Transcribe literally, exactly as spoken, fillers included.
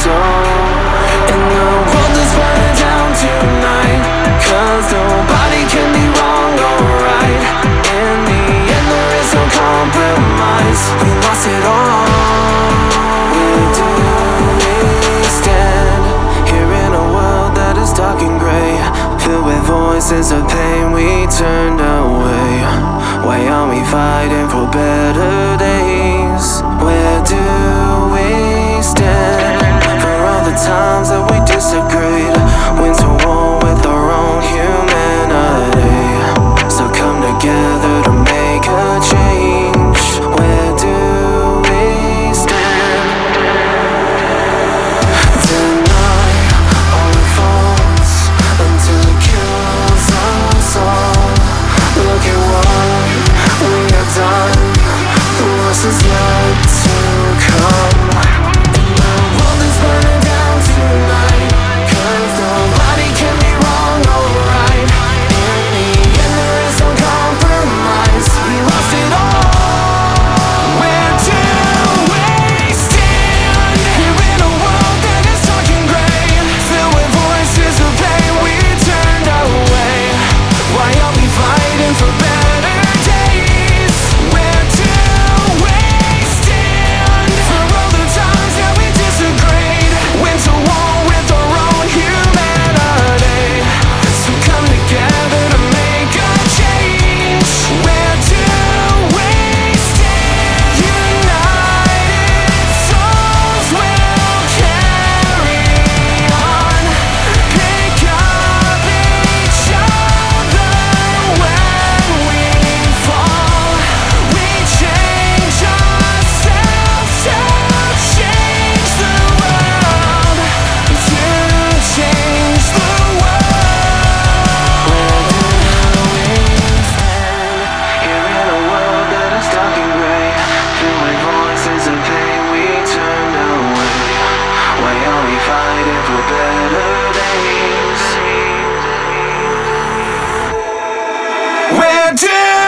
soul. And the world is burning down tonight, 'cause nobody can be wrong or right. In the end there is no compromise. We lost it all. Where do we stand? Here in a world that is dark and grey, filled with voices of pain we turned away. Why aren't we fighting for better days? Where do we stand? For all the times that we disagreed, went to war with our own humanity. So come together to make a change. Where do we stand? Deny all the faults until it kills us all. Look at what we have done. The worst is yet to come. The world is burning down tonight, 'cause nobody can be wrong or right. In the end there is no compromise. We lost it all. Where do we stand? Here in a world that is dark and grey, filled with voices of pain we turned away. Why are we fighting for better days? Where do we stand? For all the times that we disagreed, went to war with our own humanity. So come together to make a change. Where do we stand? United souls will carry on. Pick up each other when we fall. We change ourselves to change the world. To change the world. Where do we stand? Here in a world that is dark and grey, filled with voices of pain we turned away. Why are we fighting for better days? Where do